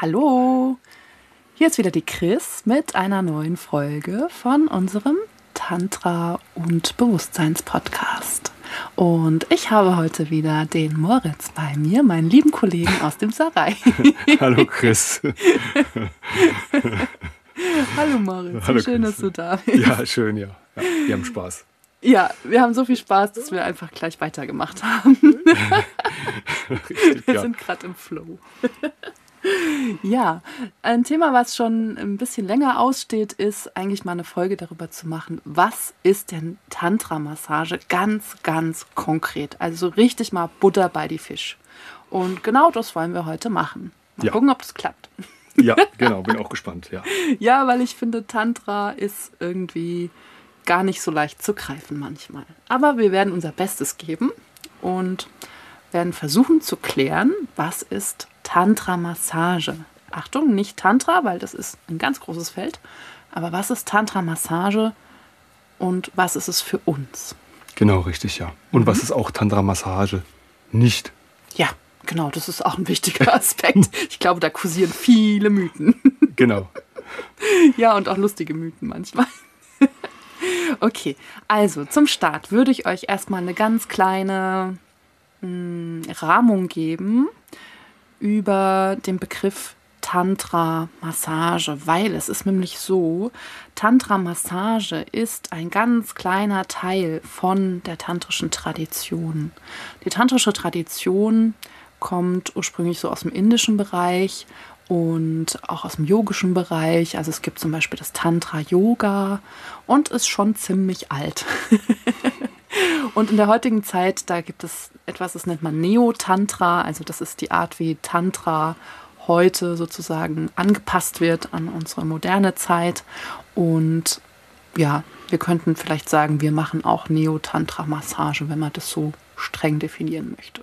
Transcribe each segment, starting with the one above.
Hallo, hier ist wieder die Chris mit einer neuen Folge von unserem Tantra- und Bewusstseins-Podcast. Und ich habe heute wieder den Moritz bei mir, meinen lieben Kollegen aus dem Sarai. Hallo Chris. Hallo Moritz, Hallo schön, Chris. dass du da bist. Ja, schön, ja. Wir haben Spaß. Ja, wir haben so viel Spaß, dass wir einfach gleich weitergemacht haben. Richtig, Wir ja. sind gerade im Flow. Ja, ein Thema, was schon ein bisschen länger aussteht, ist eigentlich mal eine Folge darüber zu machen, was ist denn Tantra-Massage ganz, ganz konkret. Also so richtig mal Butter bei die Fisch. Und genau das wollen wir heute machen. Mal Ja. gucken, ob das klappt. Ja, genau, bin auch gespannt, ja. Ja, weil ich finde, Tantra ist irgendwie gar nicht so leicht zu greifen manchmal. Aber wir werden unser Bestes geben und werden versuchen zu klären, was ist Tantra-Massage. Achtung, nicht Tantra, weil das ist ein ganz großes Feld. Aber was ist Tantra-Massage und was ist es für uns? Genau, richtig, ja. Und was ist auch Tantra-Massage? Nicht. Ja, genau, das ist auch ein wichtiger Aspekt. Ich glaube, da kursieren viele Mythen. Genau. Ja, und auch lustige Mythen manchmal. Okay, also zum Start würde ich euch erstmal eine ganz kleine Rahmung geben über den Begriff Tantra-Massage, weil es ist nämlich so, Tantra-Massage ist ein ganz kleiner Teil von der tantrischen Tradition. Die tantrische Tradition kommt ursprünglich so aus dem indischen Bereich und auch aus dem yogischen Bereich. Also es gibt zum Beispiel das Tantra-Yoga und ist schon ziemlich alt. Und in der heutigen Zeit, da gibt es etwas, das nennt man Neo-Tantra. Also das ist die Art, wie Tantra heute sozusagen angepasst wird an unsere moderne Zeit. Und ja, wir könnten vielleicht sagen, wir machen auch Neo-Tantra-Massage, wenn man das so streng definieren möchte.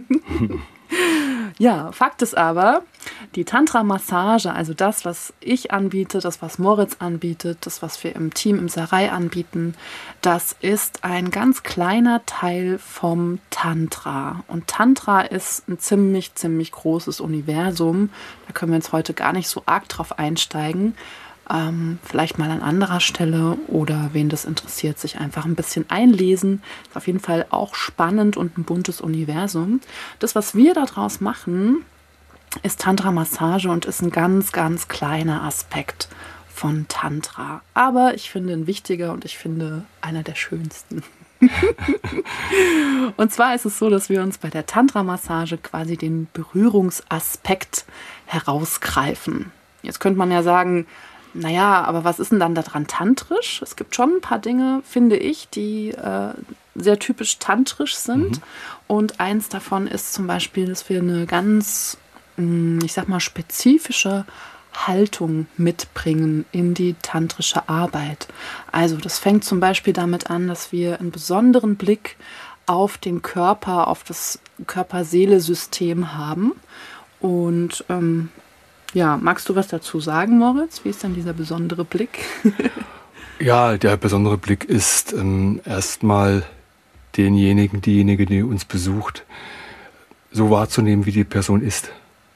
Ja, Fakt ist aber, die Tantra-Massage, also das, was ich anbiete, das, was Moritz anbietet, das, was wir im Team im Sarai anbieten, das ist ein ganz kleiner Teil vom Tantra. Und Tantra ist ein ziemlich, ziemlich großes Universum. Da können wir jetzt heute gar nicht so arg drauf einsteigen. Vielleicht mal an anderer Stelle oder wen das interessiert, sich einfach ein bisschen einlesen. Ist auf jeden Fall auch spannend und ein buntes Universum. Das, was wir daraus machen, ist Tantra-Massage und ist ein ganz, ganz kleiner Aspekt von Tantra. Aber ich finde ein wichtiger und ich finde einer der schönsten. Und zwar ist es so, dass wir uns bei der Tantra-Massage quasi den Berührungsaspekt herausgreifen. Jetzt könnte man ja sagen, naja, aber was ist denn dann daran tantrisch? Es gibt schon ein paar Dinge, finde ich, die sehr typisch tantrisch sind. Und eins davon ist zum Beispiel, dass wir eine ganz, ich sag mal, spezifische Haltung mitbringen in die tantrische Arbeit. Also das fängt zum Beispiel damit an, dass wir einen besonderen Blick auf den Körper, auf das Körper-Seele-System haben. Und ja, magst du was dazu sagen, Moritz? Wie ist denn dieser besondere Blick? Ja, der besondere Blick ist erstmal diejenige, die uns besucht, so wahrzunehmen, wie die Person ist.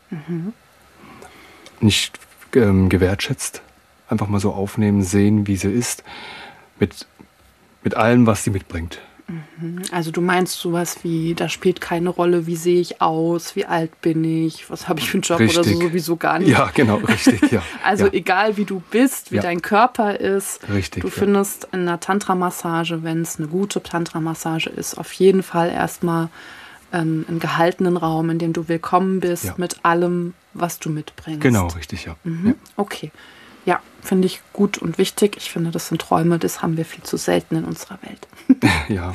Nicht gewertschätzt, einfach mal so aufnehmen, sehen, wie sie ist, mit allem, was sie mitbringt. Also du meinst sowas wie, da spielt keine Rolle, wie sehe ich aus, wie alt bin ich, was habe ich für einen Job Richtig. oder so, sowieso gar nicht. Ja, genau, richtig, ja. Also ja. egal wie du bist, wie Ja. dein Körper ist, Richtig, du ja. findest in einer Tantra-Massage, wenn es eine gute Tantra-Massage ist, auf jeden Fall erstmal einen gehaltenen Raum, in dem du willkommen bist Ja. mit allem, was du mitbringst. Genau, richtig, ja. Ja. Okay. Ja, finde ich gut und wichtig. Ich finde, das sind Träume, das haben wir viel zu selten in unserer Welt. Ja.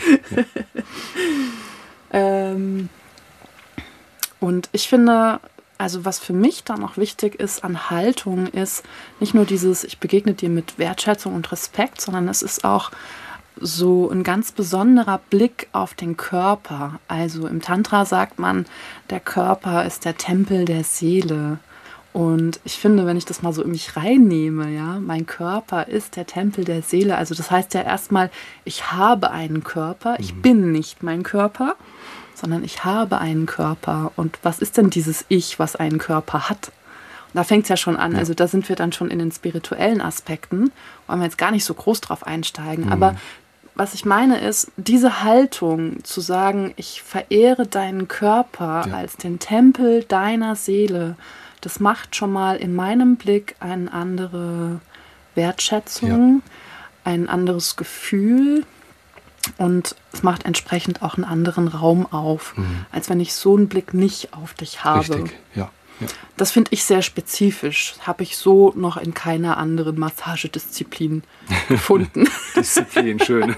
Und ich finde, also was für mich dann auch wichtig ist an Haltung, ist nicht nur dieses, ich begegne dir mit Wertschätzung und Respekt, sondern es ist auch so ein ganz besonderer Blick auf den Körper. Also im Tantra sagt man, der Körper ist der Tempel der Seele. Und ich finde, wenn ich das mal so in mich reinnehme, ja, mein Körper ist der Tempel der Seele. Also das heißt ja erstmal, ich habe einen Körper, ich bin nicht mein Körper, sondern ich habe einen Körper. Und was ist denn dieses Ich, was einen Körper hat? Da fängt es ja schon an. Ja. Also da sind wir dann schon in den spirituellen Aspekten, wollen wir jetzt gar nicht so groß drauf einsteigen. Aber was ich meine ist, diese Haltung zu sagen, ich verehre deinen Körper als den Tempel deiner Seele, das macht schon mal in meinem Blick eine andere Wertschätzung, ein anderes Gefühl und es macht entsprechend auch einen anderen Raum auf, als wenn ich so einen Blick nicht auf dich habe. Richtig, ja. Das finde ich sehr spezifisch. Habe ich so noch in keiner anderen Massagedisziplin gefunden. Disziplin, schön.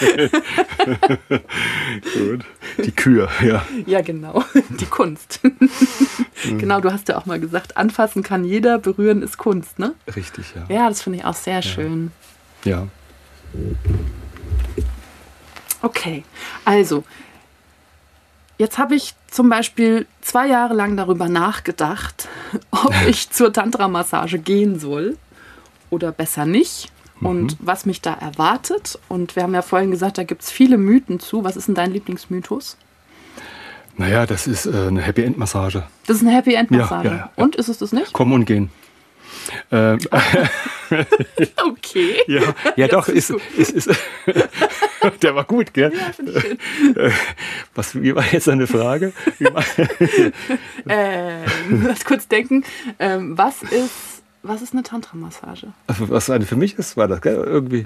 Gut. Die Kür, ja. Ja, genau. Die Kunst. Genau, du hast ja auch mal gesagt, anfassen kann jeder, berühren ist Kunst, ne? Richtig, ja. Ja, das finde ich auch sehr schön. Ja. Okay, also, jetzt habe ich zum Beispiel 2 Jahre lang darüber nachgedacht, ob ich zur Tantra-Massage gehen soll oder besser nicht und was mich da erwartet. Und wir haben ja vorhin gesagt, da gibt es viele Mythen zu. Was ist denn dein Lieblingsmythos? Naja, das ist eine Happy-End-Massage. Das ist eine Happy-End-Massage. Ja. Und ist es das nicht? Kommen und gehen. Okay. Ja doch, ist der war gut, gell? Ja, finde ich schön. Wie war jetzt deine Frage? Lass kurz denken. Was ist eine Tantra-Massage? Was eine für mich ist, war das, gell? Irgendwie.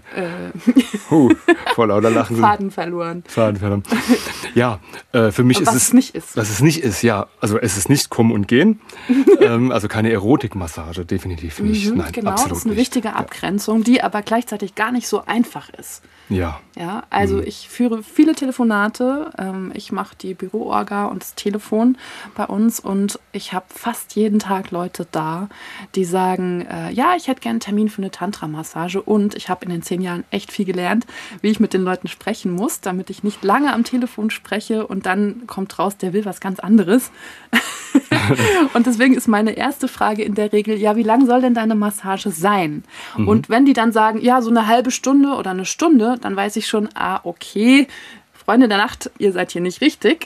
Vor lauter Lachen. Faden verloren. Ja, für mich Und ist was es. es nicht ist. Was es nicht ist, ja. Also es ist nicht Kommen und Gehen. Also keine Erotikmassage, definitiv nicht. Nein, genau, absolut das ist eine nicht. wichtige Abgrenzung, die aber gleichzeitig gar nicht so einfach ist. Ja. Ja, also ich führe viele Telefonate, ich mache die Büroorga und das Telefon bei uns und ich habe fast jeden Tag Leute da, die sagen, ja, ich hätte gerne einen Termin für eine Tantra-Massage und ich habe in den 10 Jahren echt viel gelernt, wie ich mit den Leuten sprechen muss, damit ich nicht lange am Telefon spreche und dann kommt raus, der will was ganz anderes. Und deswegen ist meine erste Frage in der Regel, ja, wie lang soll denn deine Massage sein? Und wenn die dann sagen, ja, so eine halbe Stunde oder eine Stunde, dann weiß ich schon, okay, Freunde der Nacht, ihr seid hier nicht richtig,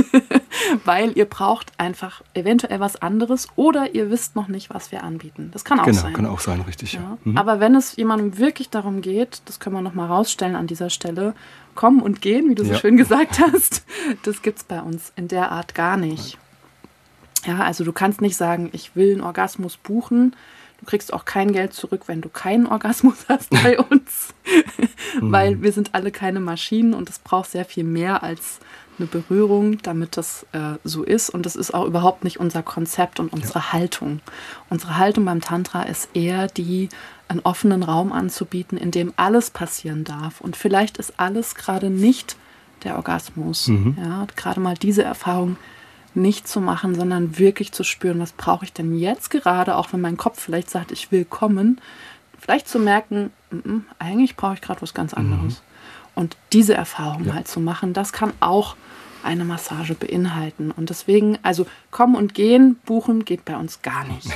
weil ihr braucht einfach eventuell was anderes oder ihr wisst noch nicht, was wir anbieten. Das kann auch sein. Genau, kann auch sein, richtig. Ja. Aber wenn es jemandem wirklich darum geht, das können wir noch mal rausstellen an dieser Stelle, kommen und gehen, wie du so schön gesagt hast, das gibt es bei uns in der Art gar nicht. Ja, also du kannst nicht sagen, ich will einen Orgasmus buchen. Du kriegst auch kein Geld zurück, wenn du keinen Orgasmus hast bei uns. Weil wir sind alle keine Maschinen und es braucht sehr viel mehr als eine Berührung, damit das so ist. Und das ist auch überhaupt nicht unser Konzept und unsere Haltung. Unsere Haltung beim Tantra ist eher die, einen offenen Raum anzubieten, in dem alles passieren darf. Und vielleicht ist alles gerade nicht der Orgasmus. Ja, gerade mal diese Erfahrung nicht zu machen, sondern wirklich zu spüren, was brauche ich denn jetzt gerade, auch wenn mein Kopf vielleicht sagt, ich will kommen, vielleicht zu merken, eigentlich brauche ich gerade was ganz anderes. Und diese Erfahrung halt zu machen, das kann auch eine Massage beinhalten. Und deswegen, also kommen und gehen, buchen geht bei uns gar nicht.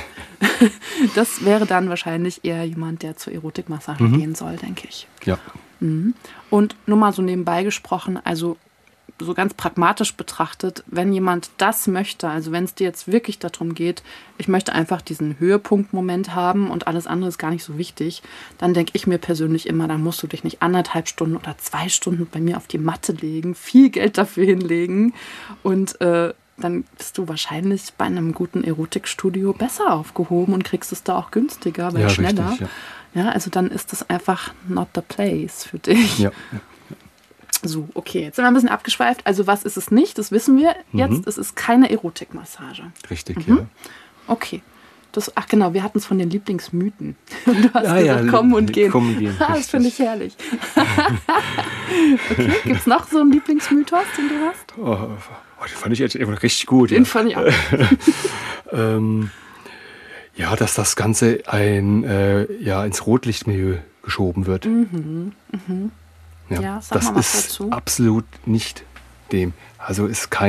Das wäre dann wahrscheinlich eher jemand, der zur Erotikmassage gehen soll, denke ich. Ja. Und nur mal so nebenbei gesprochen, also so ganz pragmatisch betrachtet, wenn jemand das möchte, also wenn es dir jetzt wirklich darum geht, ich möchte einfach diesen Höhepunktmoment haben und alles andere ist gar nicht so wichtig, dann denke ich mir persönlich immer, dann musst du dich nicht 1,5 Stunden oder 2 Stunden bei mir auf die Matte legen, viel Geld dafür hinlegen und dann bist du wahrscheinlich bei einem guten Erotikstudio besser aufgehoben und kriegst es da auch günstiger, weil schneller. Richtig, ja, also dann ist das einfach not the place für dich. Ja. So, okay, jetzt sind wir ein bisschen abgeschweift. Also was ist es nicht? Das wissen wir jetzt. Es ist keine Erotikmassage. Richtig, ja. Okay. Ach genau, wir hatten es von den Lieblingsmythen. Du hast gesagt, kommen und gehen. Kommen und gehen. Das finde ich herrlich. Okay, gibt es noch so einen Lieblingsmythos, den du hast? Den fand ich jetzt richtig gut. Den fand ich auch. Ja, dass das Ganze ins Rotlichtmilieu geschoben wird. Ja, sag das mal was ist dazu. Absolut nicht dem. Also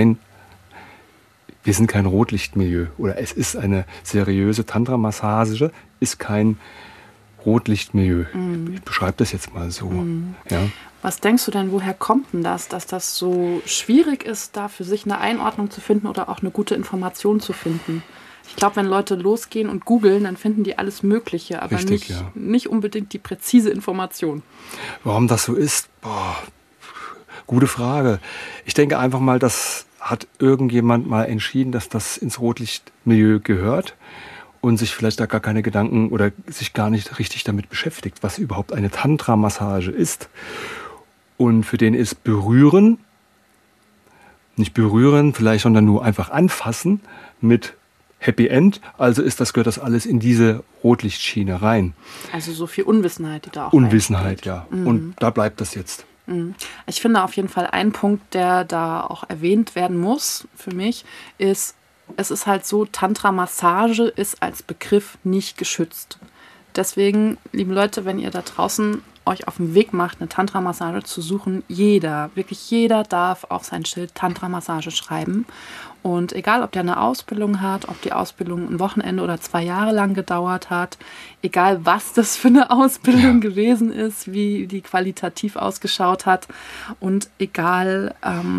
wir sind kein Rotlichtmilieu oder es ist eine seriöse Tantra-Massage, ist kein Rotlichtmilieu. Ich beschreibe das jetzt mal so. Ja. Was denkst du denn, woher kommt denn das, dass das so schwierig ist, da für sich eine Einordnung zu finden oder auch eine gute Information zu finden? Ich glaube, wenn Leute losgehen und googeln, dann finden die alles Mögliche, aber Richtig, nicht unbedingt die präzise Information. Warum das so ist? Boah, gute Frage. Ich denke einfach mal, das hat irgendjemand mal entschieden, dass das ins Rotlichtmilieu gehört und sich vielleicht da gar keine Gedanken oder sich gar nicht richtig damit beschäftigt, was überhaupt eine Tantra-Massage ist. Und für den ist Berühren, nicht berühren vielleicht, sondern nur einfach anfassen mit Happy End. Also gehört das alles in diese Rotlichtschiene rein. Also so viel Unwissenheit, die da auch Unwissenheit, ja. Und da bleibt das jetzt. Ich finde auf jeden Fall ein Punkt, der da auch erwähnt werden muss für mich, ist, es ist halt so, Tantra-Massage ist als Begriff nicht geschützt. Deswegen, liebe Leute, wenn ihr da draußen euch auf den Weg macht, eine Tantra-Massage zu suchen, wirklich jeder darf auf sein Schild Tantra-Massage schreiben. Und egal, ob der eine Ausbildung hat, ob die Ausbildung ein Wochenende oder 2 Jahre lang gedauert hat, egal was das für eine Ausbildung gewesen ist, wie die qualitativ ausgeschaut hat und egal,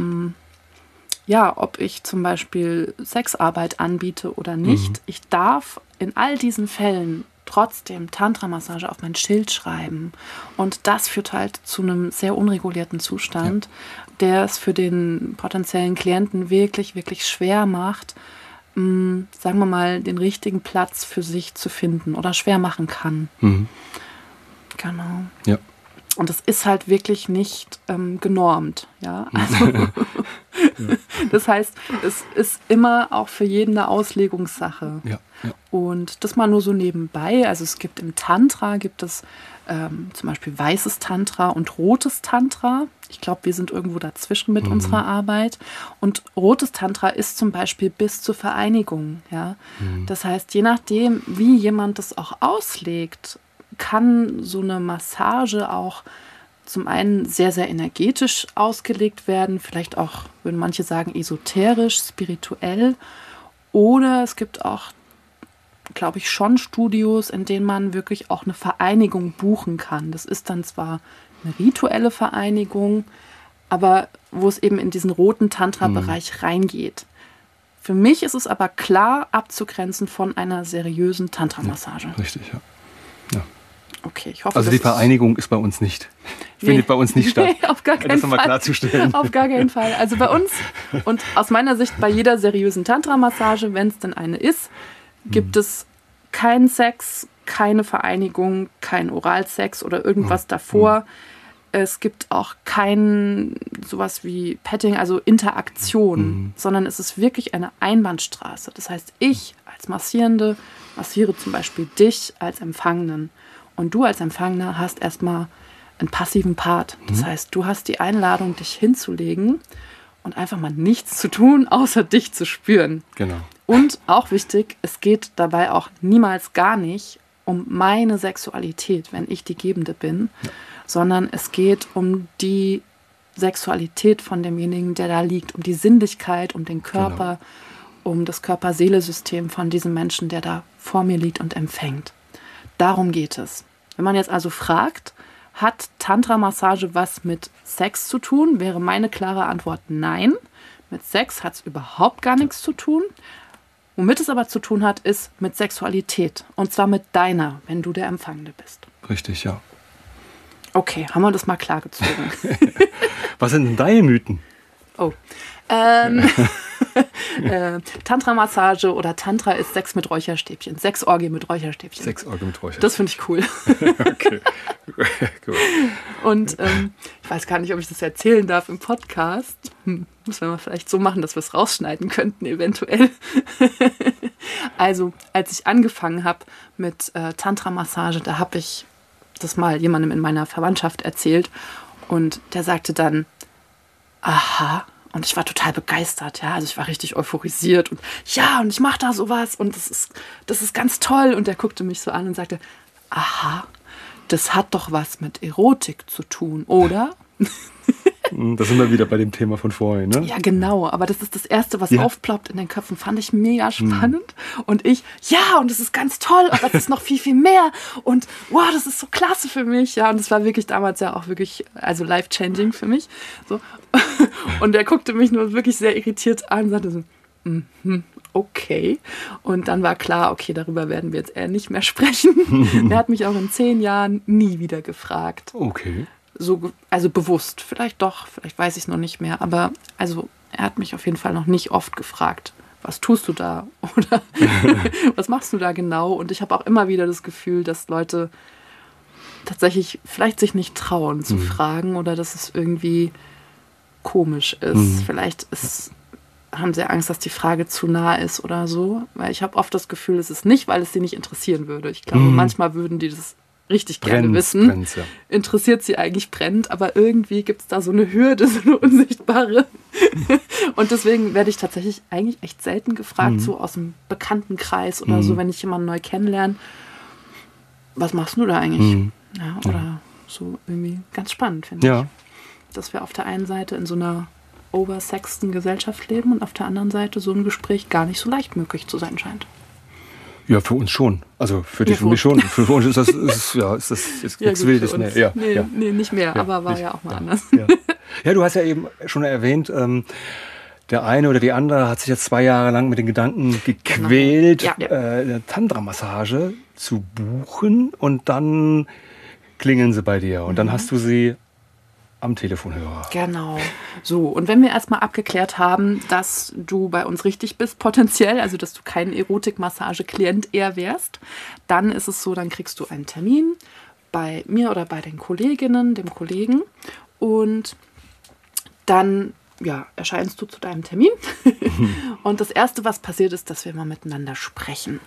ob ich zum Beispiel Sexarbeit anbiete oder nicht, ich darf in all diesen Fällen trotzdem Tantra-Massage auf mein Schild schreiben. Und das führt halt zu einem sehr unregulierten Zustand, der es für den potenziellen Klienten wirklich, wirklich schwer macht, sagen wir mal, den richtigen Platz für sich zu finden oder schwer machen kann. Genau. Ja. Und es ist halt wirklich nicht genormt. Ja? Also, das heißt, es ist immer auch für jeden eine Auslegungssache. Ja. Und das mal nur so nebenbei. Also es gibt im Tantra, zum Beispiel weißes Tantra und rotes Tantra. Ich glaube, wir sind irgendwo dazwischen mit unserer Arbeit. Und rotes Tantra ist zum Beispiel bis zur Vereinigung. Ja? Das heißt, je nachdem, wie jemand das auch auslegt, kann so eine Massage auch zum einen sehr, sehr energetisch ausgelegt werden, vielleicht auch, würden manche sagen, esoterisch, spirituell. Oder es gibt auch, glaube ich, schon Studios, in denen man wirklich auch eine Vereinigung buchen kann. Das ist dann zwar eine rituelle Vereinigung, aber wo es eben in diesen roten Tantra-Bereich reingeht. Für mich ist es aber klar abzugrenzen von einer seriösen Tantra-Massage. Ja, richtig, ja. Okay, ich hoffe, also die Vereinigung ist bei uns nicht. Findet bei uns nicht statt. Nee, auf gar keinen das nochmal Fall. klarzustellen. Auf gar keinen Fall. Also bei uns und aus meiner Sicht bei jeder seriösen Tantra-Massage, wenn es denn eine ist, gibt es keinen Sex, keine Vereinigung, keinen Oralsex oder irgendwas davor. Es gibt auch kein sowas wie Petting, also Interaktion, sondern es ist wirklich eine Einbahnstraße. Das heißt, ich als Massierende massiere zum Beispiel dich als Empfangenen. Und du als Empfangender hast erstmal einen passiven Part. Das heißt, du hast die Einladung, dich hinzulegen und einfach mal nichts zu tun, außer dich zu spüren. Genau. Und auch wichtig, es geht dabei auch niemals gar nicht um meine Sexualität, wenn ich die Gebende bin, sondern es geht um die Sexualität von demjenigen, der da liegt, um die Sinnlichkeit, um den Körper, um das Körper-Seele-System von diesem Menschen, der da vor mir liegt und empfängt. Darum geht es. Wenn man jetzt also fragt, hat Tantra-Massage was mit Sex zu tun, wäre meine klare Antwort nein. Mit Sex hat es überhaupt gar nichts zu tun. Womit es aber zu tun hat, ist mit Sexualität. Und zwar mit deiner, wenn du der Empfangende bist. Richtig, ja. Okay, haben wir das mal klargezogen. Was sind denn deine Mythen? Oh. Tantra-Massage oder Tantra ist Sex mit Räucherstäbchen. Sexorgie mit Räucherstäbchen. Sexorgie mit Räucherstäbchen. Das finde ich cool. Okay. Cool. Und ich weiß gar nicht, ob ich das erzählen darf im Podcast. Muss man mal vielleicht so machen, dass wir es rausschneiden könnten, eventuell. Also, als ich angefangen habe mit Tantra-Massage, da habe ich das mal jemandem in meiner Verwandtschaft erzählt. Und der sagte dann, aha. Und ich war total begeistert, ja. Also ich war richtig euphorisiert und ja, und ich mache da sowas und das ist ganz toll. Und der guckte mich so an und sagte, aha, das hat doch was mit Erotik zu tun, oder? Da sind wir wieder bei dem Thema von vorhin, ne? Ja, genau. Aber das ist das Erste, was aufploppt in den Köpfen. Fand ich mega spannend. Und ich, ja, und das ist ganz toll, aber das ist noch viel, viel mehr. Und wow, das ist so klasse für mich. Ja, und das war wirklich damals ja auch wirklich, also life-changing für mich. So. Und er guckte mich nur wirklich sehr irritiert an und sagte so, okay. Und dann war klar, okay, darüber werden wir jetzt eher nicht mehr sprechen. Er hat mich auch in 10 Jahren nie wieder gefragt. Okay. So, also bewusst, vielleicht doch, vielleicht weiß ich es noch nicht mehr, aber also er hat mich auf jeden Fall noch nicht oft gefragt, was tust du da oder was machst du da genau? Und ich habe auch immer wieder das Gefühl, dass Leute tatsächlich vielleicht sich nicht trauen zu fragen oder dass es irgendwie komisch ist. Vielleicht haben sie Angst, dass die Frage zu nah ist oder so, weil ich habe oft das Gefühl, es ist nicht, weil es sie nicht interessieren würde. Ich glaube, manchmal würden die das richtig gerne wissen. Brennt, ja. Interessiert sie eigentlich brennend, aber irgendwie gibt es da so eine Hürde, so eine unsichtbare. Und deswegen werde ich tatsächlich eigentlich echt selten gefragt, so aus dem Bekanntenkreis oder so, wenn ich jemanden neu kennenlerne. Was machst du da eigentlich? Ja, oder so irgendwie ganz spannend, finde ich. Dass wir auf der einen Seite in so einer oversexten Gesellschaft leben und auf der anderen Seite so ein Gespräch gar nicht so leicht möglich zu sein scheint. Ja, für uns schon. Also für dich und mich schon. Für uns ist das jetzt nichts Wildes mehr. Ja, nee, nicht mehr, aber war ja auch mal anders. Ja, du hast ja eben schon erwähnt, der eine oder die andere hat sich jetzt 2 Jahre lang mit den Gedanken gequält, eine Tantra-Massage zu buchen und dann klingeln sie bei dir und dann hast du sie am Telefonhörer. Genau. So, und wenn wir erstmal abgeklärt haben, dass du bei uns richtig bist, potenziell, also dass du kein Erotikmassage-Klient eher wärst, dann ist es so, dann kriegst du einen Termin bei mir oder bei den Kolleginnen, dem Kollegen und dann erscheinst du zu deinem Termin und das Erste, was passiert ist, dass wir mal miteinander sprechen.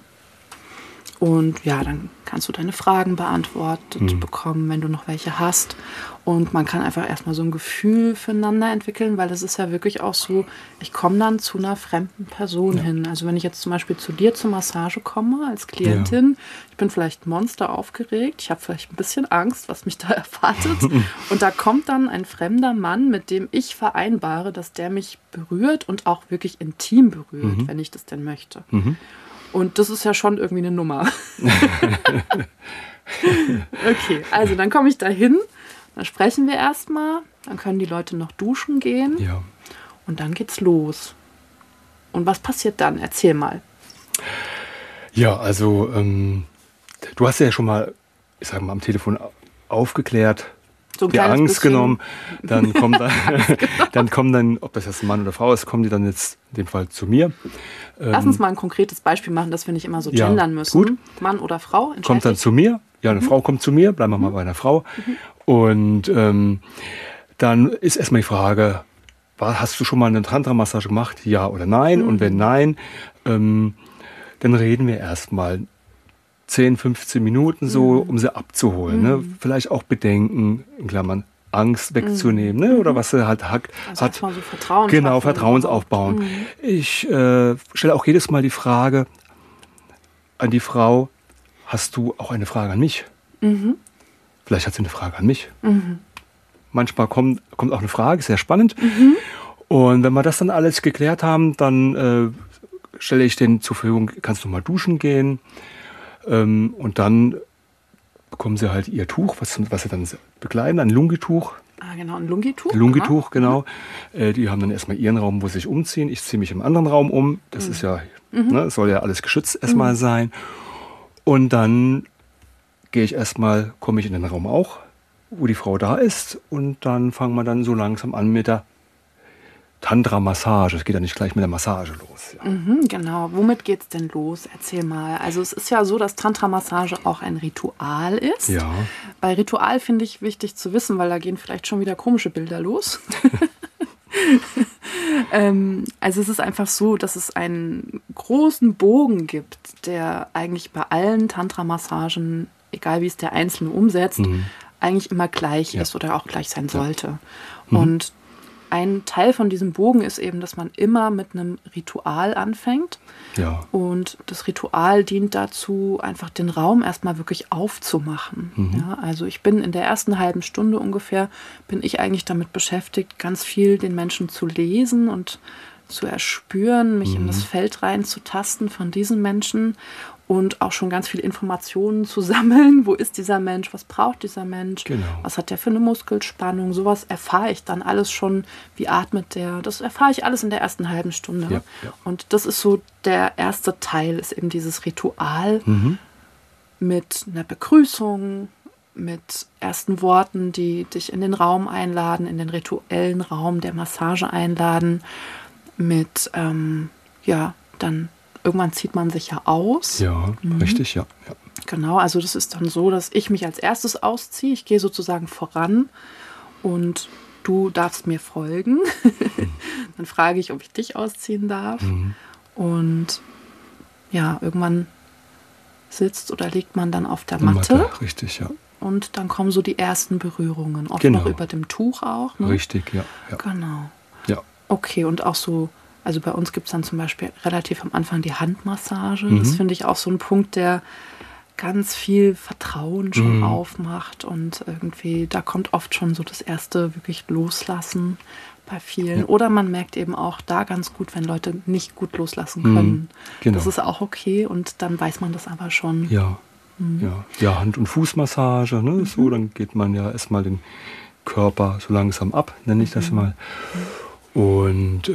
Und ja, dann kannst du deine Fragen beantwortet bekommen, wenn du noch welche hast. Und man kann einfach erstmal so ein Gefühl füreinander entwickeln, weil es ist ja wirklich auch so, ich komme dann zu einer fremden Person hin. Also wenn ich jetzt zum Beispiel zu dir zur Massage komme als Klientin, ich bin vielleicht monster aufgeregt, ich habe vielleicht ein bisschen Angst, was mich da erwartet. Und da kommt dann ein fremder Mann, mit dem ich vereinbare, dass der mich berührt und auch wirklich intim berührt, wenn ich das denn möchte. Und das ist ja schon irgendwie eine Nummer. Okay, also dann komme ich da hin, dann sprechen wir erstmal, dann können die Leute noch duschen gehen und dann geht's los. Und was passiert dann? Erzähl mal. Ja, also du hast ja schon mal, ich sag mal, am Telefon aufgeklärt, so ein die Angst bisschen genommen, dann kommen dann, ob das jetzt ein Mann oder Frau ist, kommen die dann jetzt in dem Fall zu mir. Lass uns mal ein konkretes Beispiel machen, dass wir nicht immer so gendern müssen. Gut. Mann oder Frau? Kommt dann zu mir. Ja, eine Frau kommt zu mir. Bleiben wir mal bei einer Frau. Und dann ist erstmal die Frage, hast du schon mal eine Tantra-Massage gemacht? Ja oder nein? Und wenn nein, dann reden wir erstmal 10, 15 Minuten so, um sie abzuholen. Ne? Vielleicht auch Bedenken, in Klammern, Angst wegzunehmen, ne? Oder was sie halt hat. Also so Vertrauen. Genau, Vertrauens aufbauen. Ich stelle auch jedes Mal die Frage an die Frau, hast du auch eine Frage an mich? Vielleicht hat sie eine Frage an mich. Manchmal kommt auch eine Frage, sehr spannend. Und wenn wir das dann alles geklärt haben, dann stelle ich denen zur Verfügung, kannst du mal duschen gehen? Und dann bekommen sie halt ihr Tuch, was sie dann bekleiden, ein Lungi-Tuch. Ah, genau, ein Lungi-Tuch. Lungi-Tuch, genau. Die haben dann erstmal ihren Raum, wo sie sich umziehen. Ich ziehe mich im anderen Raum um. Das ist ja, ne, soll ja alles geschützt erstmal sein. Und dann komme ich in den Raum auch, wo die Frau da ist. Und dann fangen wir dann so langsam an mit der Tantra-Massage. Es geht ja nicht gleich mit der Massage los. Ja. Genau. Womit geht's denn los? Erzähl mal. Also es ist ja so, dass Tantra-Massage auch ein Ritual ist. Ja. Bei Ritual finde ich wichtig zu wissen, weil da gehen vielleicht schon wieder komische Bilder los. Also es ist einfach so, dass es einen großen Bogen gibt, der eigentlich bei allen Tantra-Massagen, egal wie es der Einzelne umsetzt, eigentlich immer gleich ist oder auch gleich sein sollte. Und ein Teil von diesem Bogen ist eben, dass man immer mit einem Ritual anfängt. Ja. Und das Ritual dient dazu, einfach den Raum erstmal wirklich aufzumachen. Ja, also ich bin in der ersten halben Stunde ungefähr, bin ich eigentlich damit beschäftigt, ganz viel den Menschen zu lesen und zu erspüren, mich in das Feld reinzutasten von diesen Menschen und auch schon ganz viele Informationen zu sammeln. Wo ist dieser Mensch? Was braucht dieser Mensch? Genau. Was hat der für eine Muskelspannung? Sowas erfahre ich dann alles schon. Wie atmet der? Das erfahre ich alles in der ersten halben Stunde. Ja, ja. Und das ist so der erste Teil, ist eben dieses Ritual mit einer Begrüßung, mit ersten Worten, die dich in den Raum einladen, in den rituellen Raum der Massage einladen, mit, dann irgendwann zieht man sich ja aus. Ja, richtig, ja. Genau, also das ist dann so, dass ich mich als erstes ausziehe. Ich gehe sozusagen voran und du darfst mir folgen. Dann frage ich, ob ich dich ausziehen darf. Und ja, irgendwann sitzt oder liegt man dann auf der Matte. Richtig, ja. Und dann kommen so die ersten Berührungen. Oft Genau. noch über dem Tuch auch. Ne? Richtig, ja. Genau. Ja. Okay, und auch so, also bei uns gibt es dann zum Beispiel relativ am Anfang die Handmassage. Das finde ich auch so ein Punkt, der ganz viel Vertrauen schon aufmacht. Und irgendwie, da kommt oft schon so das erste wirklich Loslassen bei vielen. Ja. Oder man merkt eben auch da ganz gut, wenn Leute nicht gut loslassen können. Genau. Das ist auch okay und dann weiß man das aber schon. Ja. Ja, Hand- und Fußmassage, ne? So, dann geht man ja erstmal den Körper so langsam ab, nenne ich das mal. Und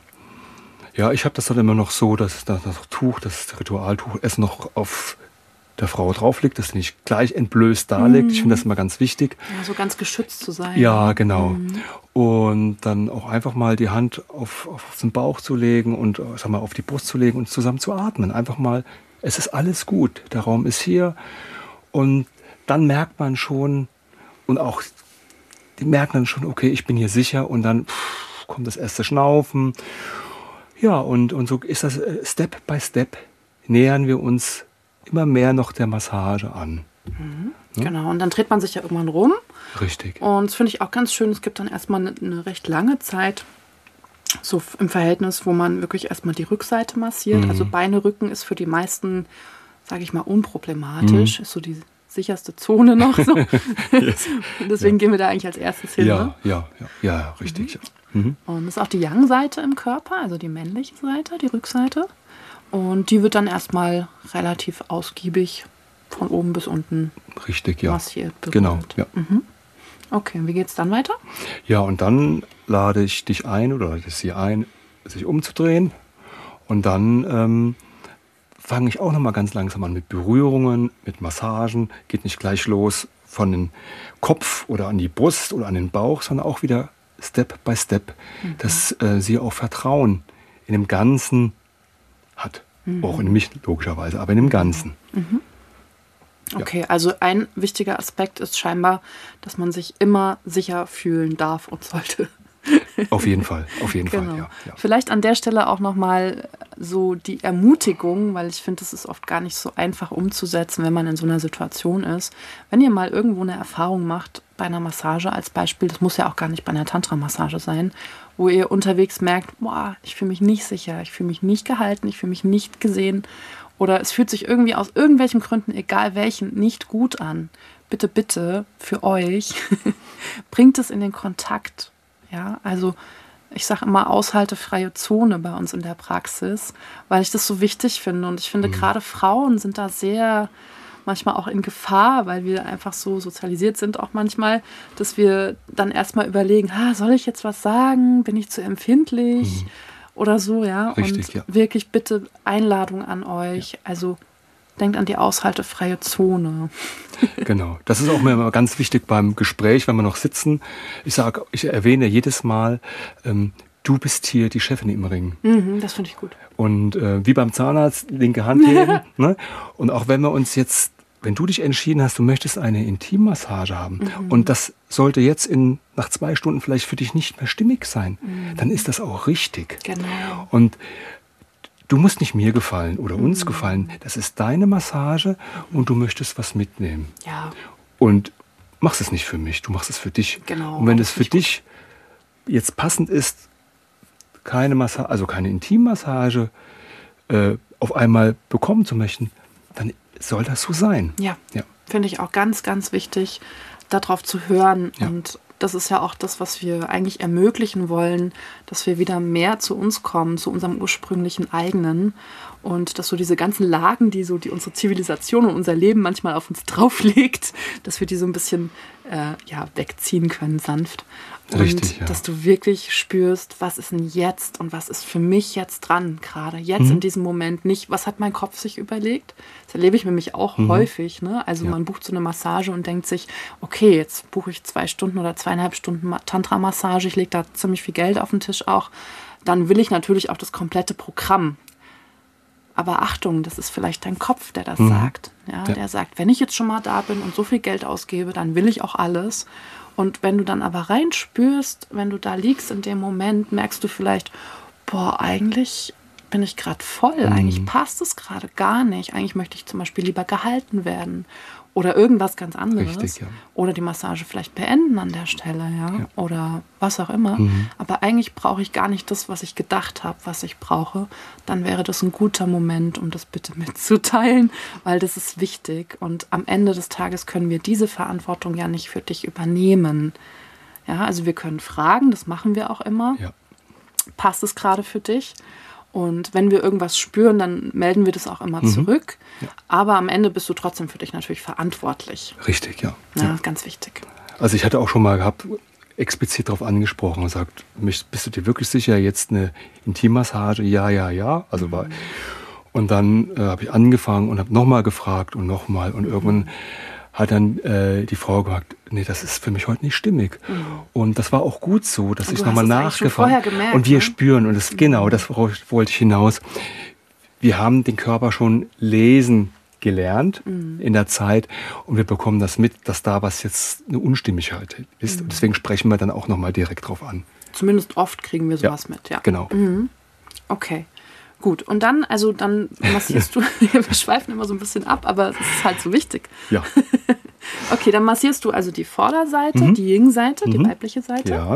ich habe das dann immer noch so, dass das Tuch, das Ritualtuch, erst noch auf der Frau drauf liegt, dass sie nicht gleich entblößt da liegt. Ich finde das immer ganz wichtig. Ja, so ganz geschützt zu sein. Ja, genau. Und dann auch einfach mal die Hand auf den Bauch zu legen und auf die Brust zu legen und zusammen zu atmen. Einfach mal, es ist alles gut, der Raum ist hier. Und dann merkt man schon, und auch die merken dann schon, okay, ich bin hier sicher, und dann kommt das erste Schnaufen. Ja, und so ist das Step by Step, nähern wir uns immer mehr noch der Massage an. Genau, und dann dreht man sich ja irgendwann rum. Richtig. Und das finde ich auch ganz schön, es gibt dann erstmal eine recht lange Zeit, so im Verhältnis, wo man wirklich erstmal die Rückseite massiert. Also Beine, Rücken ist für die meisten, sage ich mal, unproblematisch. Ist so die sicherste Zone noch so. Yes. Deswegen gehen wir da eigentlich als erstes hin. Ja, richtig. Und das ist auch die Yang-Seite im Körper, also die männliche Seite, die Rückseite. Und die wird dann erstmal relativ ausgiebig von oben bis unten massiert, berührt. Genau, ja. Okay, wie geht's dann weiter? Ja, und dann lade ich dich ein oder sie ein, sich umzudrehen. Und dann fange ich auch nochmal ganz langsam an mit Berührungen, mit Massagen. Geht nicht gleich los von den Kopf oder an die Brust oder an den Bauch, sondern auch wieder Step by Step, dass sie auch Vertrauen in dem Ganzen hat. Auch in mich logischerweise, aber in dem Ganzen. Okay, also ein wichtiger Aspekt ist scheinbar, dass man sich immer sicher fühlen darf und sollte. Auf jeden Fall, Genau. Ja. Vielleicht an der Stelle auch nochmal so die Ermutigung, weil ich finde, es ist oft gar nicht so einfach umzusetzen, wenn man in so einer Situation ist. Wenn ihr mal irgendwo eine Erfahrung macht, bei einer Massage als Beispiel, das muss ja auch gar nicht bei einer Tantra-Massage sein, wo ihr unterwegs merkt, boah, ich fühle mich nicht sicher, ich fühle mich nicht gehalten, ich fühle mich nicht gesehen oder es fühlt sich irgendwie aus irgendwelchen Gründen, egal welchen, nicht gut an. Bitte, bitte, für euch, bringt es in den Kontakt. Ja, also ich sage immer aushaltefreie Zone bei uns in der Praxis, weil ich das so wichtig finde. Und ich finde, gerade Frauen sind da sehr manchmal auch in Gefahr, weil wir einfach so sozialisiert sind auch manchmal, dass wir dann erstmal überlegen, soll ich jetzt was sagen? Bin ich zu empfindlich? Oder so, ja. Richtig, und wirklich bitte Einladung an euch. Ja. Also denkt an die aushaltefreie Zone. Genau. Das ist auch mir immer ganz wichtig beim Gespräch, wenn wir noch sitzen. Ich erwähne jedes Mal, du bist hier die Chefin im Ring. Das finde ich gut. Und wie beim Zahnarzt, linke Hand heben. Ne? Und auch wenn wir uns jetzt, wenn du dich entschieden hast, du möchtest eine Intimmassage haben und das sollte jetzt nach 2 Stunden vielleicht für dich nicht mehr stimmig sein, dann ist das auch richtig. Genau. Und du musst nicht mir gefallen oder uns gefallen. Das ist deine Massage und du möchtest was mitnehmen. Ja. Und machst es nicht für mich, du machst es für dich. Genau. Und wenn es für dich jetzt passend ist, keine Massage, also keine Intimmassage auf einmal bekommen zu möchten, dann soll das so sein. Ja. Finde ich auch ganz, ganz wichtig, darauf zu hören. Ja. Und das ist ja auch das, was wir eigentlich ermöglichen wollen, dass wir wieder mehr zu uns kommen, zu unserem ursprünglichen eigenen. Und dass so diese ganzen Lagen, die unsere Zivilisation und unser Leben manchmal auf uns drauflegt, dass wir die so ein bisschen wegziehen können, sanft. Und Richtig, ja. dass du wirklich spürst, was ist denn jetzt und was ist für mich jetzt dran, gerade jetzt in diesem Moment. Nicht, was hat mein Kopf sich überlegt? Das erlebe ich nämlich auch häufig. Ne? Also man bucht so eine Massage und denkt sich, okay, jetzt buche ich 2 Stunden oder 2,5 Stunden Tantra-Massage, ich lege da ziemlich viel Geld auf den Tisch auch. Dann will ich natürlich auch das komplette Programm. Aber Achtung, das ist vielleicht dein Kopf, der das sagt. Ja, der sagt, wenn ich jetzt schon mal da bin und so viel Geld ausgebe, dann will ich auch alles. Und wenn du dann aber reinspürst, wenn du da liegst in dem Moment, merkst du vielleicht, boah, eigentlich bin ich gerade voll, eigentlich passt es gerade gar nicht. Eigentlich möchte ich zum Beispiel lieber gehalten werden oder irgendwas ganz anderes. Richtig, ja. Oder die Massage vielleicht beenden an der Stelle, ja. Oder was auch immer. Aber eigentlich brauche ich gar nicht das, was ich gedacht habe, was ich brauche. Dann wäre das ein guter Moment, um das bitte mitzuteilen, weil das ist wichtig. Und am Ende des Tages können wir diese Verantwortung ja nicht für dich übernehmen. Ja, also wir können fragen, das machen wir auch immer. Ja. Passt es gerade für dich? Und wenn wir irgendwas spüren, dann melden wir das auch immer zurück. Ja. Aber am Ende bist du trotzdem für dich natürlich verantwortlich. Richtig, ja. Ja, ganz wichtig. Also ich hatte auch schon mal gehabt, explizit darauf angesprochen und gesagt, bist du dir wirklich sicher, jetzt eine Intimmassage? Ja. Also und dann habe ich angefangen und habe nochmal gefragt und nochmal. Und irgendwann hat dann die Frau gesagt, nee, das ist für mich heute nicht stimmig. Und das war auch gut so, dass ich nochmal nachgefragt habe. Und wir spüren, und das das wollte ich hinaus, wir haben den Körper schon lesen gelernt in der Zeit und wir bekommen das mit, dass da was jetzt eine Unstimmigkeit ist. Und deswegen sprechen wir dann auch nochmal direkt drauf an. Zumindest oft kriegen wir sowas mit, ja. Genau. Okay. Gut, und dann massierst du, wir schweifen immer so ein bisschen ab, aber es ist halt so wichtig. Ja. Okay, dann massierst du also die Vorderseite, die Yin-Seite, die weibliche Seite. Ja.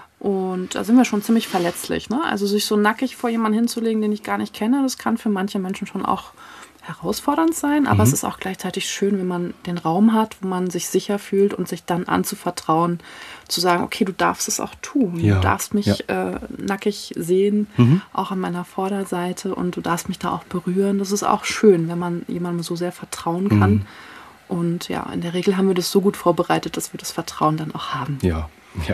Und da sind wir schon ziemlich verletzlich, ne? Also sich so nackig vor jemanden hinzulegen, den ich gar nicht kenne, das kann für manche Menschen schon auch herausfordernd sein, aber es ist auch gleichzeitig schön, wenn man den Raum hat, wo man sich sicher fühlt und sich dann anzuvertrauen, zu sagen, okay, du darfst es auch tun. Ja. Du darfst mich nackig sehen, auch an meiner Vorderseite, und du darfst mich da auch berühren. Das ist auch schön, wenn man jemandem so sehr vertrauen kann. Und ja, in der Regel haben wir das so gut vorbereitet, dass wir das Vertrauen dann auch haben. Ja. Ja.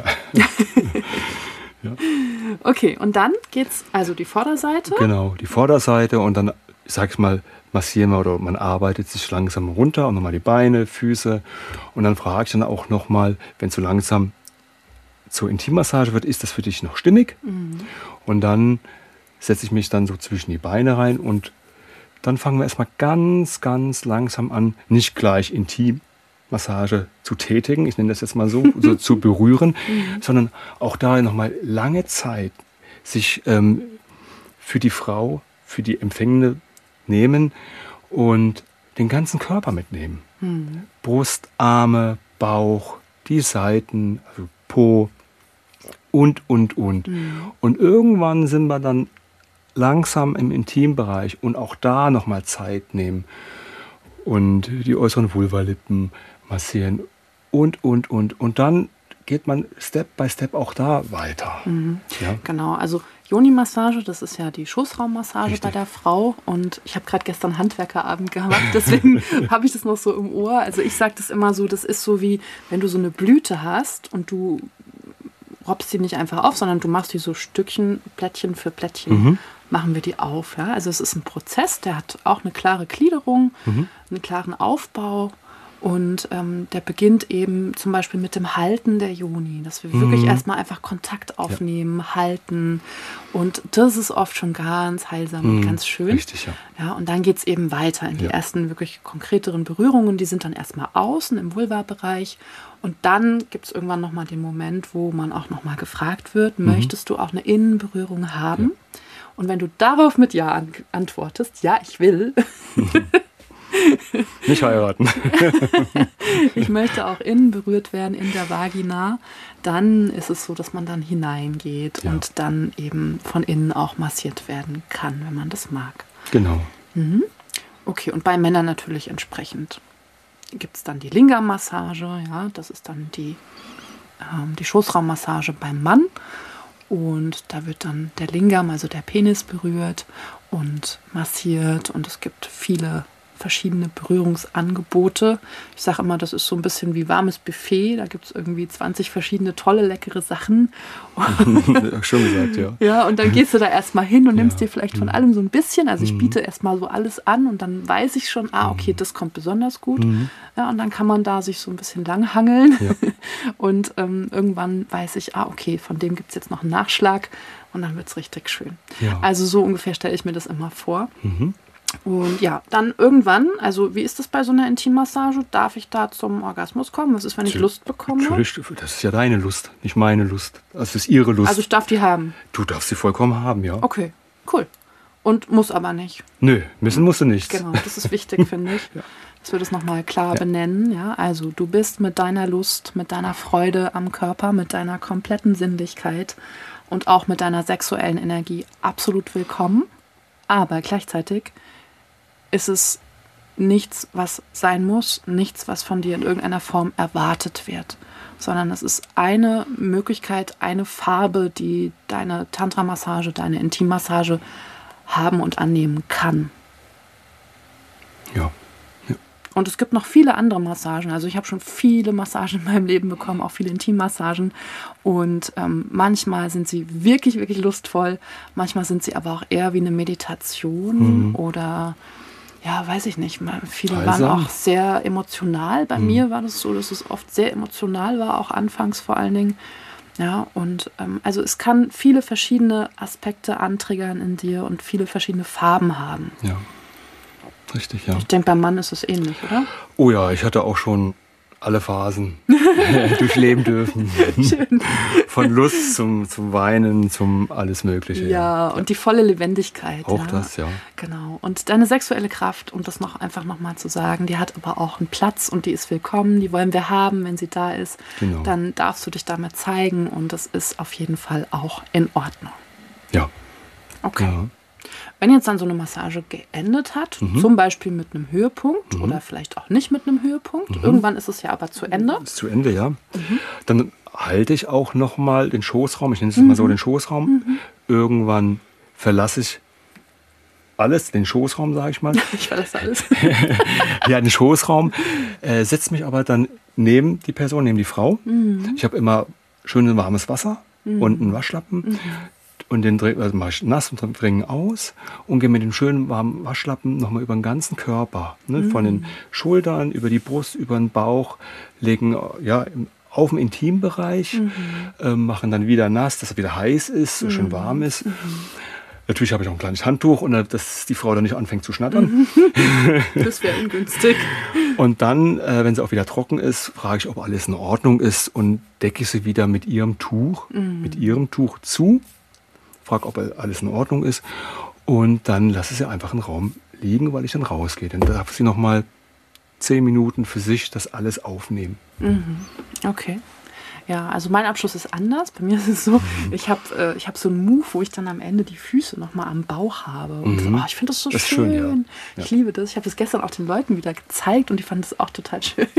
Okay, und dann geht's also die Vorderseite. Genau, die Vorderseite, und dann, ich sag's mal, massieren wir oder man arbeitet sich langsam runter und nochmal die Beine, Füße, und dann frage ich dann auch nochmal, wenn es so langsam zur Intimmassage wird, ist das für dich noch stimmig? Und dann setze ich mich dann so zwischen die Beine rein und dann fangen wir erstmal ganz, ganz langsam an, nicht gleich Intimmassage zu tätigen, ich nenne das jetzt mal so zu berühren, sondern auch da nochmal lange Zeit sich für die Frau, für die Empfängende nehmen und den ganzen Körper mitnehmen. Brust, Arme, Bauch, die Seiten, also Po und. Und irgendwann sind wir dann langsam im Intimbereich und auch da nochmal Zeit nehmen und die äußeren Vulvalippen massieren und. Und dann geht man Step by Step auch da weiter. Ja? Genau, also Yoni-Massage, das ist ja die Schoßraummassage Richtig. bei der Frau, und ich habe gerade gestern Handwerkerabend gehabt, deswegen habe ich das noch so im Ohr. Also ich sage das immer so, das ist so wie, wenn du so eine Blüte hast und du robbst die nicht einfach auf, sondern du machst die so Stückchen, Plättchen für Plättchen, machen wir die auf. Ja? Also es ist ein Prozess, der hat auch eine klare Gliederung, einen klaren Aufbau. Und der beginnt eben zum Beispiel mit dem Halten der Yoni, dass wir wirklich erstmal einfach Kontakt aufnehmen, halten. Und das ist oft schon ganz heilsam und ganz schön. Richtig, ja. Ja, und dann geht es eben weiter in die ersten wirklich konkreteren Berührungen. Die sind dann erstmal außen im Vulva-Bereich. Und dann gibt es irgendwann nochmal den Moment, wo man auch nochmal gefragt wird, möchtest du auch eine Innenberührung haben? Ja. Und wenn du darauf mit Ja antwortest, ja, ich will, nicht heiraten. ich möchte auch innen berührt werden, in der Vagina, dann ist es so, dass man dann hineingeht und dann eben von innen auch massiert werden kann, wenn man das mag. Genau. Okay, und bei Männern natürlich entsprechend gibt es dann die Lingam-Massage, ja, das ist dann die die Schoßraummassage beim Mann. Und da wird dann der Lingam, also der Penis, berührt und massiert. Und es gibt viele verschiedene Berührungsangebote. Ich sage immer, das ist so ein bisschen wie warmes Buffet. Da gibt es irgendwie 20 verschiedene tolle, leckere Sachen. Schon gesagt, ja. Ja, und dann gehst du da erstmal hin und nimmst dir vielleicht von allem so ein bisschen. Also ich biete erstmal so alles an und dann weiß ich schon, okay, das kommt besonders gut. Ja, und dann kann man da sich so ein bisschen langhangeln. Ja. Und irgendwann weiß ich, okay, von dem gibt es jetzt noch einen Nachschlag und dann wird es richtig schön. Ja. Also so ungefähr stelle ich mir das immer vor. Und ja, dann irgendwann, also wie ist das bei so einer Intimmassage? Darf ich da zum Orgasmus kommen? Was ist, wenn ich Lust bekomme? Natürlich, das ist ja deine Lust, nicht meine Lust. Das ist ihre Lust. Also ich darf die haben? Du darfst sie vollkommen haben, ja. Okay, cool. Und muss aber nicht? Nö, müssen musst du nicht. Genau, das ist wichtig, finde ich. Ja. Dass wir das nochmal klar benennen. Ja? Also du bist mit deiner Lust, mit deiner Freude am Körper, mit deiner kompletten Sinnlichkeit und auch mit deiner sexuellen Energie absolut willkommen. Aber gleichzeitig ist es nichts, was sein muss, nichts, was von dir in irgendeiner Form erwartet wird, sondern es ist eine Möglichkeit, eine Farbe, die deine Tantra-Massage, deine Intimmassage haben und annehmen kann. Ja. Und es gibt noch viele andere Massagen. Also ich habe schon viele Massagen in meinem Leben bekommen, auch viele Intimmassagen. Und manchmal sind sie wirklich, wirklich lustvoll. Manchmal sind sie aber auch eher wie eine Meditation oder, ja, weiß ich nicht. Viele waren auch sehr emotional. Bei mir war das so, dass es oft sehr emotional war, auch anfangs vor allen Dingen. Ja, und also es kann viele verschiedene Aspekte antriggern in dir und viele verschiedene Farben haben. Ja. Richtig, ja. Ich denke, beim Mann ist es ähnlich, oder? Oh ja, ich hatte auch schon alle Phasen durchleben dürfen. Schön. Von Lust zum Weinen, zum alles Mögliche. Ja, und die volle Lebendigkeit. Auch das, ja. Genau. Und deine sexuelle Kraft, um das noch mal zu sagen, die hat aber auch einen Platz und die ist willkommen. Die wollen wir haben, wenn sie da ist. Genau. Dann darfst du dich damit zeigen und das ist auf jeden Fall auch in Ordnung. Ja. Okay. Ja. Wenn jetzt dann so eine Massage geendet hat, zum Beispiel mit einem Höhepunkt oder vielleicht auch nicht mit einem Höhepunkt, irgendwann ist es ja aber zu Ende. Ist zu Ende, ja. Dann halte ich auch nochmal den Schoßraum, ich nenne es mal so den Schoßraum. Irgendwann verlasse ich alles, den Schoßraum, sage ich mal. Ich verlasse alles. Ja, den Schoßraum, setze mich aber dann neben die Person, neben die Frau. Ich habe immer schön warmes Wasser und einen Waschlappen. Und den mache ich nass und dann bringe aus und gehe mit dem schönen warmen Waschlappen nochmal über den ganzen Körper. Ne? Von den Schultern, über die Brust, über den Bauch, legen auf dem Intimbereich, machen dann wieder nass, dass er wieder heiß ist, so schön warm ist. Natürlich habe ich auch ein kleines Handtuch, und dass die Frau dann nicht anfängt zu schnattern. Das wäre ungünstig. Und dann, wenn sie auch wieder trocken ist, frage ich, ob alles in Ordnung ist und decke sie wieder mit ihrem Tuch zu. Frage, ob alles in Ordnung ist, und dann lasse sie einfach im Raum liegen, weil ich dann rausgehe. Dann darf sie noch mal 10 Minuten für sich das alles aufnehmen. Okay. Ja, also mein Abschluss ist anders. Bei mir ist es so, ich hab so einen Move, wo ich dann am Ende die Füße noch mal am Bauch habe. Und ich finde das so das schön. Ist schön, ja. Ich liebe das. Ich habe das gestern auch den Leuten wieder gezeigt und die fanden das auch total schön.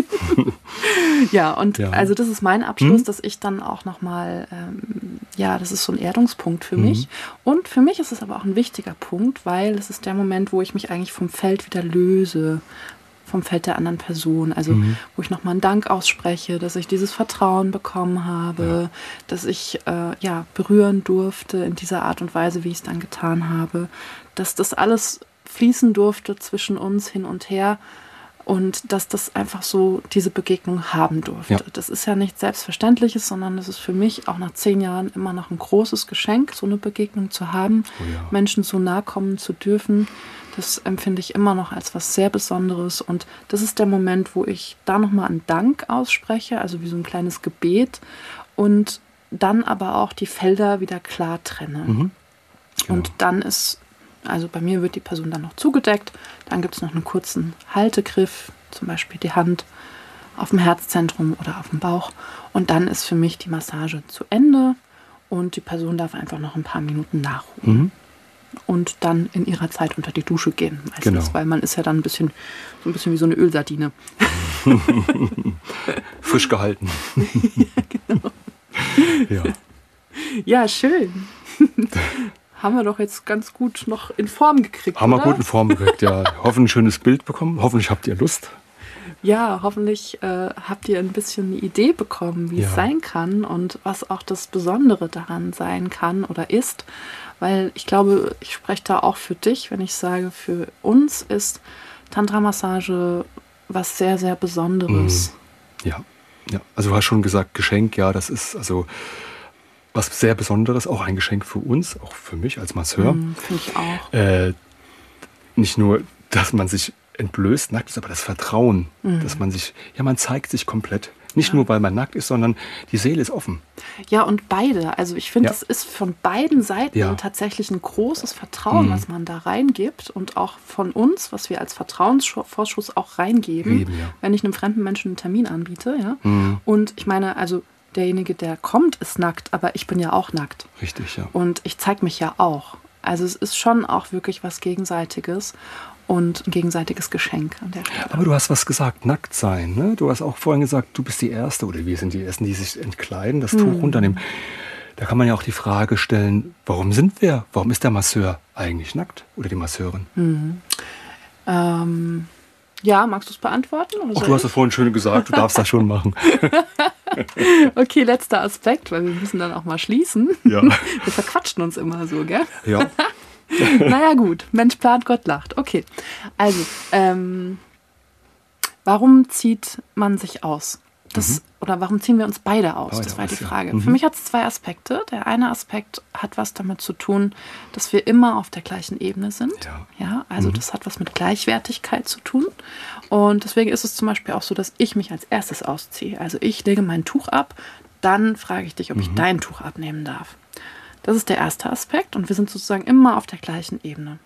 Ja, und also das ist mein Abschluss, dass ich dann auch noch mal, das ist so ein Erdungspunkt für mich. Und für mich ist es aber auch ein wichtiger Punkt, weil es ist der Moment, wo ich mich eigentlich vom Feld wieder löse, vom Feld der anderen Person. Also wo ich nochmal einen Dank ausspreche, dass ich dieses Vertrauen bekommen habe, dass ich berühren durfte in dieser Art und Weise, wie ich es dann getan habe, dass das alles fließen durfte zwischen uns hin und her und dass das einfach so diese Begegnung haben durfte. Ja. Das ist ja nichts Selbstverständliches, sondern es ist für mich auch nach 10 Jahren immer noch ein großes Geschenk, so eine Begegnung zu haben, Menschen so nahe kommen zu dürfen. Das empfinde ich immer noch als was sehr Besonderes, und das ist der Moment, wo ich da nochmal einen Dank ausspreche, also wie so ein kleines Gebet, und dann aber auch die Felder wieder klar trenne. Genau. Und dann ist, also bei mir wird die Person dann noch zugedeckt, dann gibt es noch einen kurzen Haltegriff, zum Beispiel die Hand auf dem Herzzentrum oder auf dem Bauch, und dann ist für mich die Massage zu Ende und die Person darf einfach noch ein paar Minuten nachruhen. Und dann in ihrer Zeit unter die Dusche gehen. Meistens, weil man ist ja dann so ein bisschen wie so eine Ölsardine. Frisch gehalten. Genau. Ja. Ja, schön. Haben wir doch jetzt ganz gut noch in Form gekriegt, Haben wir oder? gut in Form gekriegt, ja. Hoffentlich ein schönes Bild bekommen. Hoffentlich habt ihr Lust. Ja, hoffentlich habt ihr ein bisschen eine Idee bekommen, wie Ja. es sein kann und was auch das Besondere daran sein kann oder ist. Weil ich glaube, ich spreche da auch für dich, wenn ich sage, für uns ist Tantra-Massage was sehr, sehr Besonderes. Ja. Ja. Also du hast schon gesagt, Geschenk, ja, das ist also was sehr Besonderes, auch ein Geschenk für uns, auch für mich als Masseur. Finde ich auch. Nicht nur, dass man sich entblößt, nackt ist, aber das Vertrauen, dass man sich, ja, man zeigt sich komplett. Nicht nur, weil man nackt ist, sondern die Seele ist offen. Ja, und beide. Also ich finde, Ja. es ist von beiden Seiten Ja. tatsächlich ein großes Vertrauen, was man da reingibt und auch von uns, was wir als Vertrauensvorschuss auch reingeben, Geben, ja. wenn ich einem fremden Menschen einen Termin anbiete. Ja? Und ich meine, also derjenige, der kommt, ist nackt, aber ich bin ja auch nackt. Richtig, ja. Und ich zeige mich ja auch. Also es ist schon auch wirklich was Gegenseitiges und ein gegenseitiges Geschenk an der Stelle. Aber du hast was gesagt, nackt sein. Ne? Du hast auch vorhin gesagt, du bist die Erste oder wir sind die Ersten, die sich entkleiden, das Tuch runternehmen. Da kann man ja auch die Frage stellen, warum sind wir, warum ist der Masseur eigentlich nackt oder die Masseurin? Ja, magst du es beantworten? Oder Ach, soll du hast ich? es vorhin schön gesagt, du darfst das schon machen. Okay, letzter Aspekt, weil wir müssen dann auch mal schließen. Ja. Wir verquatschen uns immer so, gell? Ja. Naja gut, Mensch plant, Gott lacht. Okay, also, warum zieht man sich aus? Oder warum ziehen wir uns beide aus? Beide Das war die aus, ja. Frage. Für mich hat es zwei Aspekte. Der eine Aspekt hat was damit zu tun, dass wir immer auf der gleichen Ebene sind. Ja. Also das hat was mit Gleichwertigkeit zu tun. Und deswegen ist es zum Beispiel auch so, dass ich mich als erstes ausziehe. Also ich lege mein Tuch ab, dann frage ich dich, ob ich dein Tuch abnehmen darf. Das ist der erste Aspekt und wir sind sozusagen immer auf der gleichen Ebene.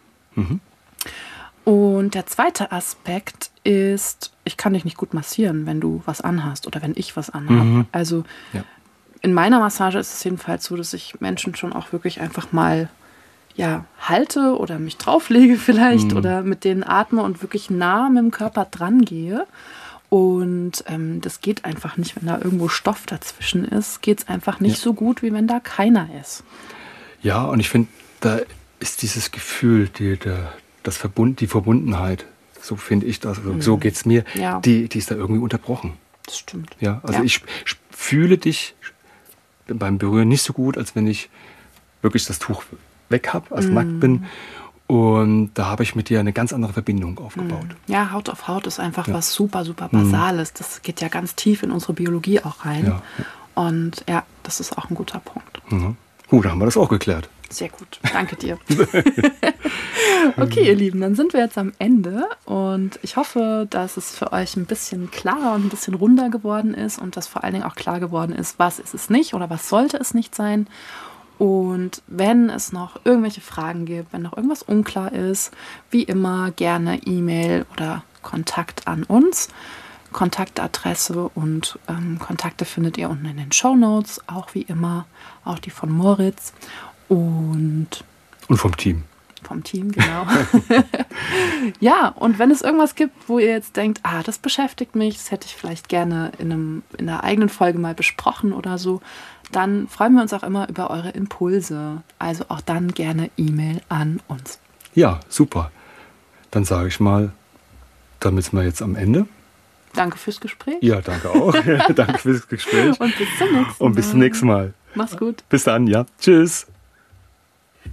Und der zweite Aspekt ist, ich kann dich nicht gut massieren, wenn du was anhast oder wenn ich was anhabe. Also Ja. in meiner Massage ist es jedenfalls so, dass ich Menschen schon auch wirklich einfach mal halte oder mich drauflege vielleicht oder mit denen atme und wirklich nah mit dem Körper dran gehe. Und das geht einfach nicht, wenn da irgendwo Stoff dazwischen ist, geht es einfach nicht so gut, wie wenn da keiner ist. Ja, und ich finde, da ist dieses Gefühl, die Verbundenheit, so finde ich das, so geht es mir, Ja. die ist da irgendwie unterbrochen. Das stimmt. Ja, also Ja. ich fühle dich beim Berühren nicht so gut, als wenn ich wirklich das Tuch weg habe, als nackt bin. Und da habe ich mit dir eine ganz andere Verbindung aufgebaut. Ja, Haut auf Haut ist einfach was super, super Basales. Das geht ja ganz tief in unsere Biologie auch rein. Ja. Und ja, das ist auch ein guter Punkt. Gut, da haben wir das auch geklärt. Sehr gut, danke dir. Okay, ihr Lieben, dann sind wir jetzt am Ende und ich hoffe, dass es für euch ein bisschen klarer und ein bisschen runder geworden ist und dass vor allen Dingen auch klar geworden ist, was ist es nicht oder was sollte es nicht sein. Und wenn es noch irgendwelche Fragen gibt, wenn noch irgendwas unklar ist, wie immer gerne E-Mail oder Kontakt an uns. Kontaktadresse und Kontakte findet ihr unten in den Shownotes, auch wie immer, auch die von Moritz und vom Team. vom Team, genau. Ja, und wenn es irgendwas gibt, wo ihr jetzt denkt, das beschäftigt mich, das hätte ich vielleicht gerne in einer eigenen Folge mal besprochen oder so, dann freuen wir uns auch immer über eure Impulse. Also auch dann gerne E-Mail an uns. Ja, super. Dann sage ich mal, damit sind wir jetzt am Ende. Danke fürs Gespräch. Ja, danke auch. Danke fürs Gespräch. Und bis zum nächsten Mal. Und bis zum nächsten Mal. Mach's gut. Bis dann, ja. Tschüss.